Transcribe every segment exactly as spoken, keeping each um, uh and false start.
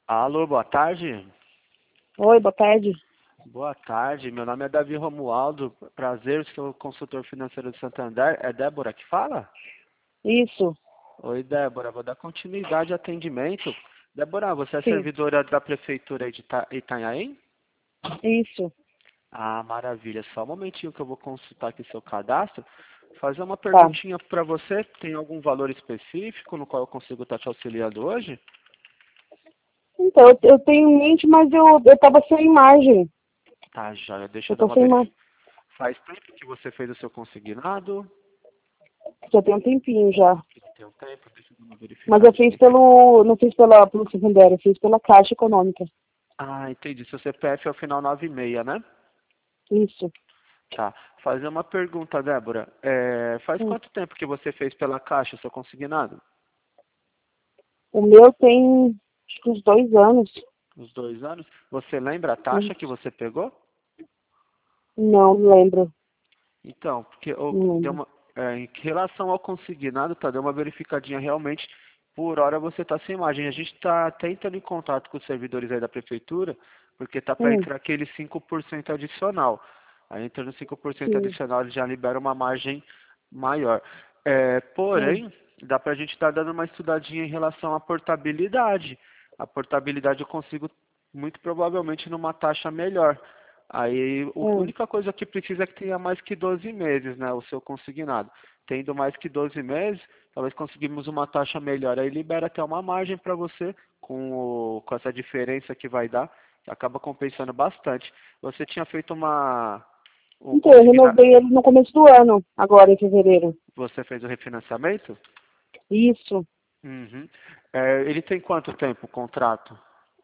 Alô, boa tarde. Oi, boa tarde. Boa tarde, meu nome é Davi Romualdo. Prazer, sou consultor financeiro de Santander. É Débora que fala? Isso, Oi, Débora, vou dar continuidade ao atendimento. Débora, você é sim, servidora da Prefeitura aí de Ita- Itanhaém? isso, Ah, maravilha. Só um momentinho que eu vou consultar aqui seu cadastro. Fazer uma tá. perguntinha para você. Tem algum valor específico no qual eu consigo estar te auxiliando hoje? Então, eu, eu tenho em mente, mas eu, eu tava sem imagem. Tá, já. Deixa Eu eu dar tô uma sem imagem. verificação. Faz tempo que você fez o seu consignado? Já tem um tempinho já. Tem um tempo, deixa eu dar uma Mas eu fiz verificadinha. pelo, não fiz pela, pelo secundário, eu fiz pela Caixa Econômica. Ah, entendi. Seu C P F é o final nove seis, né? Isso. Tá. Fazer uma pergunta, Débora. É, faz Hum. quanto tempo que você fez pela Caixa o seu consignado? O meu tem, acho que uns dois anos. Uns dois anos? Você lembra a taxa que Isso. você pegou? Não, não lembro. Então, porque eu, Não deu lembro. uma, é, em relação ao consignado, tá, deu uma verificadinha realmente, por hora você está sem imagem. A gente está até entrando em contato com os servidores aí da prefeitura, porque tá para Hum, entrar aquele cinco por cento adicional. Aí entrando cinco por cento sim. adicional, ele já libera uma margem maior. É, Hum. porém, dá para a gente estar dando uma estudadinha em relação à portabilidade. A portabilidade eu consigo, muito provavelmente, numa taxa melhor. Aí, a Hum. única coisa que precisa é que tenha mais que doze meses, né, o seu consignado. Tendo mais que doze meses, talvez conseguimos uma taxa melhor. Aí libera até uma margem para você, com, o, com essa diferença que vai dar, acaba compensando bastante. Você tinha feito uma, um Então, eu consignado, renovei ele no começo do ano, agora em fevereiro. você fez o refinanciamento? Isso. Uhum. É, ele tem quanto tempo o contrato?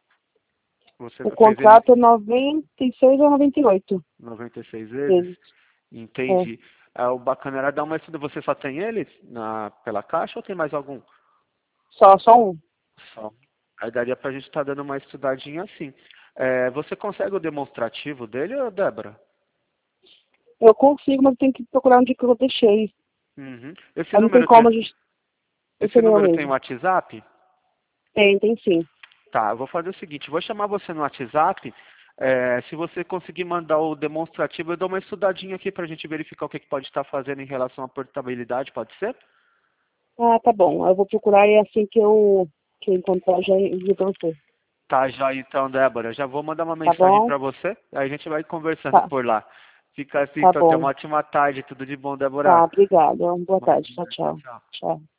Você O fez ele contrato é noventa e seis ou noventa e oito noventa e seis vezes? vezes. É. Entendi. É, o bacana era dar uma estuda. Você só tem ele na, pela caixa ou tem mais algum? Só, só um. Só. Aí daria pra gente estar dando uma estudadinha assim. É, você consegue o demonstrativo dele, ô, Débora? Eu consigo, mas tem que procurar onde que eu deixei. Uhum. Esse Mas não tem número tem, como a gente. Esse esse é meu número tem mesmo. WhatsApp? Tem, tem sim. Tá, eu vou fazer o seguinte, vou chamar você no WhatsApp. É, se você conseguir mandar o demonstrativo, eu dou uma estudadinha aqui pra gente verificar o que, que pode estar fazendo em relação à portabilidade, pode ser? Ah, tá bom. Eu vou procurar e assim que eu, que eu encontrar, já envio pra você. Tá, já então, Débora. Já vou mandar uma Tá mensagem bom? para você, aí a gente vai conversando Tá. por lá. Fica assim, Tá então. Tenha bom. uma ótima tarde. Tudo de bom, Tá, Débora. obrigada. Boa tarde. Tchau, Imagina, tchau, tchau. tchau. Tchau.